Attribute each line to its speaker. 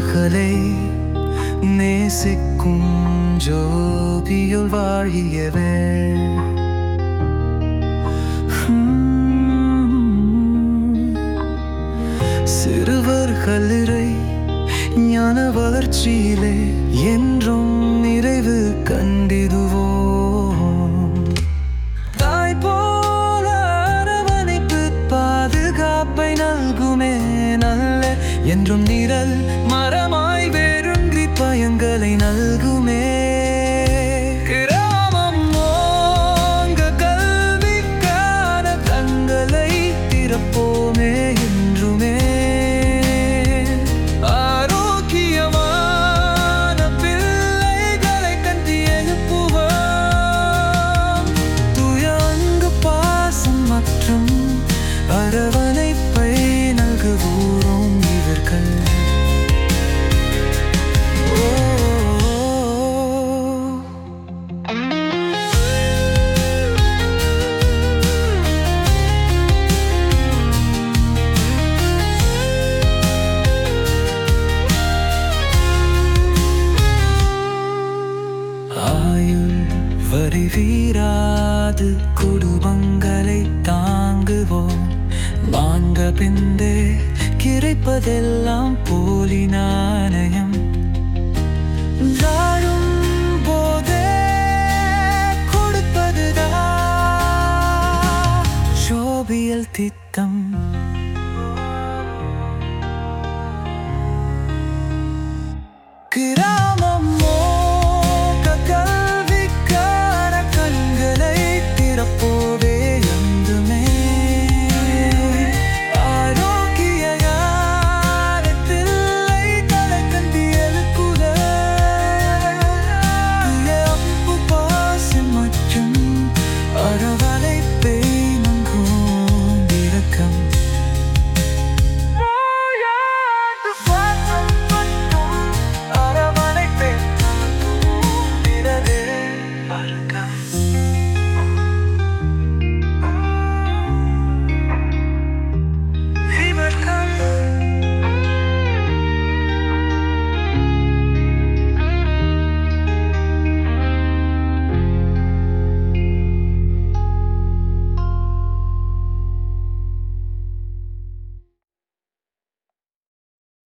Speaker 1: சிறுவர்களை நேசிக்கும் ஜோதியுள் வாழியவள். சிறுவர்களிரை ஞான வளர்ச்சியிலே என்றும் நிறைவு கண்டிடுவோம். தாய் போல அரவணைப்பு பாதுகாப்பை நல்குமே நல்ல என்றும் நிழல் மரமாய் வேரூன்றி பயங்களை நல்குமே. கிராமம் ஓங்க கல்விக்கான கண்களை திறப்போமே என்றுமே. ஆரோக்கியமான பிள்ளைகளை கட்டி எழுப்புவோம். தூய அன்பு பாசம் மற்றும் அரவணைப்பை நல்குவோம் இவர்கள். வரி வீராது குடும்பங்களை தாங்குவோம். வாங்க பிந்தே கிடைப்பதெல்லாம் போலி நாணயம். வாழும் போதே கொடுப்பதுதான் சோபியல் திட்டம்.